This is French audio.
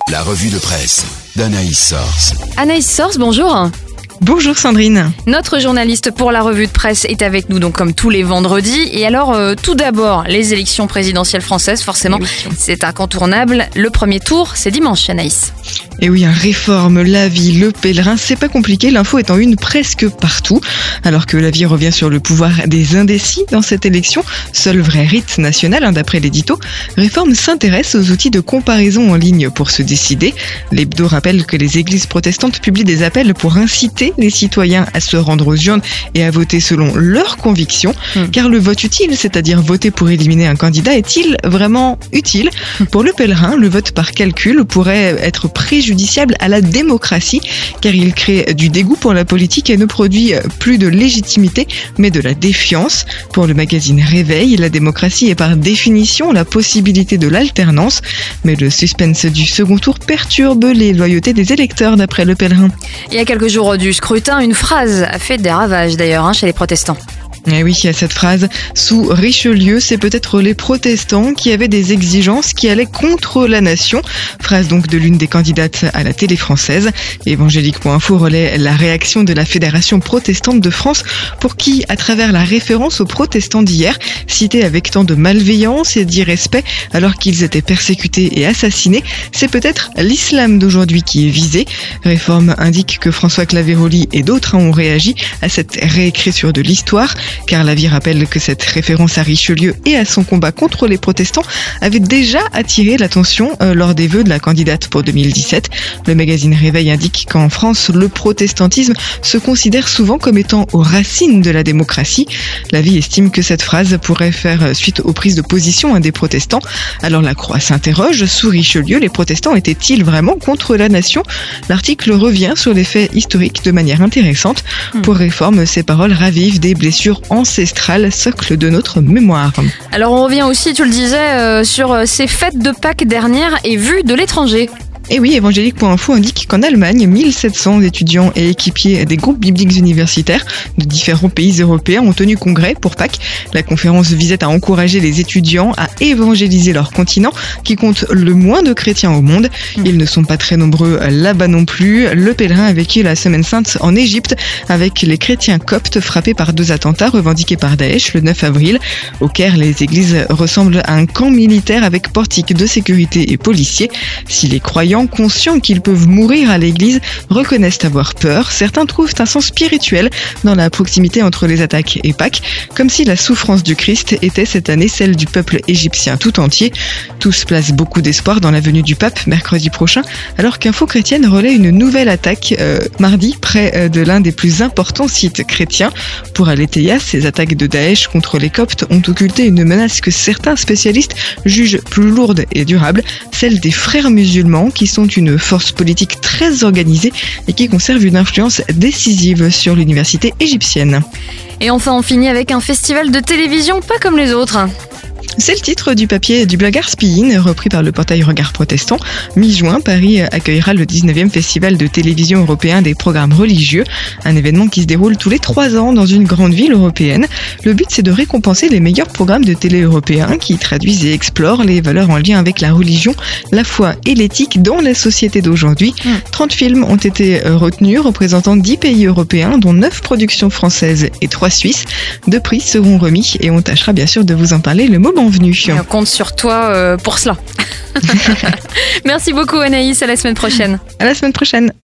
La revue de presse d'Anaïs Source. Anaïs Source, bonjour. Bonjour Sandrine. Notre journaliste pour la revue de presse est avec nous donc comme tous les vendredis. Et alors tout d'abord, les élections présidentielles françaises, forcément, c'est incontournable. Le premier tour, c'est dimanche, Anaïs. Et oui, réforme, la vie, le pèlerin, c'est pas compliqué, l'info est en une presque partout. Alors que la vie revient sur le pouvoir des indécis dans cette élection, seul vrai rite national, d'après l'édito, Réforme s'intéresse aux outils de comparaison en ligne pour se décider. L'hebdo rappelle que les églises protestantes publient des appels pour inciter les citoyens à se rendre aux urnes et à voter selon leurs convictions. Car le vote utile, c'est-à-dire voter pour éliminer un candidat, est-il vraiment utile ? Pour le pèlerin, le vote par calcul pourrait être préjudiciable à la démocratie, car il crée du dégoût pour la politique et ne produit plus de légitimité, mais de la défiance. Pour le magazine Réveil, la démocratie est par définition la possibilité de l'alternance, mais le suspense du second tour perturbe les loyautés des électeurs, d'après le pèlerin. Il y a quelques jours du scrutin, une phrase a fait des ravages d'ailleurs chez les protestants. Et oui, il y a cette phrase, sous Richelieu, c'est peut-être les protestants qui avaient des exigences qui allaient contre la nation. Phrase donc de l'une des candidates à la télé française. Évangélique.info relaie la réaction de la Fédération protestante de France, pour qui, à travers la référence aux protestants d'hier, cités avec tant de malveillance et d'irrespect alors qu'ils étaient persécutés et assassinés, c'est peut-être l'islam d'aujourd'hui qui est visé. Réforme indique que François Claveroli et d'autres ont réagi à cette réécriture de l'histoire, car la vie rappelle que cette référence à Richelieu et à son combat contre les protestants avait déjà attiré l'attention lors des vœux de la candidate pour 2017. Le magazine Réveil indique qu'en France, le protestantisme se considère souvent comme étant aux racines de la démocratie. La vie estime que cette phrase pourrait faire suite aux prises de position des protestants. Alors la Croix s'interroge, sous Richelieu, les protestants étaient-ils vraiment contre la nation ? L'article revient sur les faits historiques de manière intéressante. Pour Réforme, ces paroles ravivent des blessures ancestrales, socle de notre mémoire. Alors on revient aussi, tu le disais, sur ces fêtes de Pâques dernières et vues de l'étranger. Et oui, Évangélique.info indique qu'en Allemagne, 1700 étudiants et équipiers des groupes bibliques universitaires de différents pays européens ont tenu congrès pour Pâques. La conférence visait à encourager les étudiants à évangéliser leur continent, qui compte le moins de chrétiens au monde. Ils ne sont pas très nombreux là-bas non plus. Le pèlerin a vécu la Semaine Sainte en Égypte avec les chrétiens coptes frappés par 2 attentats revendiqués par Daesh le 9 avril. Au Caire, les églises ressemblent à un camp militaire avec portique de sécurité et policiers. Si les croyants, conscients qu'ils peuvent mourir à l'église, reconnaissent avoir peur, certains trouvent un sens spirituel dans la proximité entre les attaques et Pâques, comme si la souffrance du Christ était cette année celle du peuple égyptien tout entier. Tous placent beaucoup d'espoir dans la venue du pape mercredi prochain, alors qu'Info Chrétienne relaie une nouvelle attaque mardi près de l'un des plus importants sites chrétiens. Pour Aletheia, ces attaques de Daesh contre les Coptes ont occulté une menace que certains spécialistes jugent plus lourde et durable, celle des frères musulmans, qui sont une force politique très organisée et qui conserve une influence décisive sur l'université égyptienne. Et enfin, on finit avec un festival de télévision pas comme les autres. C'est le titre du papier du blog Arspillin, repris par le portail Regard Protestant. Mi-juin, Paris accueillera le 19e festival de télévision européen des programmes religieux, un événement qui se déroule tous les 3 ans dans une grande ville européenne. Le but, c'est de récompenser les meilleurs programmes de télé européens qui traduisent et explorent les valeurs en lien avec la religion, la foi et l'éthique dans la société d'aujourd'hui. 30 films ont été retenus, représentant 10 pays européens, dont 9 productions françaises et 3 suisses. 2 prix seront remis et on tâchera bien sûr de vous en parler le moment venu. On compte sur toi pour cela. Merci beaucoup Anaïs, à la semaine prochaine. À la semaine prochaine.